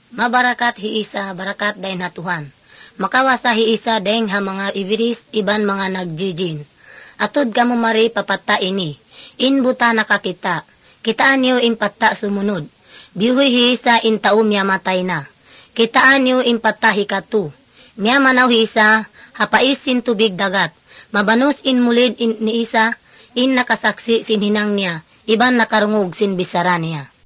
Mabarakat hi isa, barakat dahin hatuhan. Makawasa hi isa deng ha mga ibiris, iban mga nagjijin. Atod ka mo mari papata ini. Inbuta nakakita. Kitaan niyo impata sumunod. Bihuy hi isa intao miya matay na. Kitaan niyo impata hikatu. Miya manaw hi isa, hapaisin tubig dagat. Mabanos in mulid in ni isa, in nakasaksi sin hinang niya. Iban nakarungog sin bisara niya.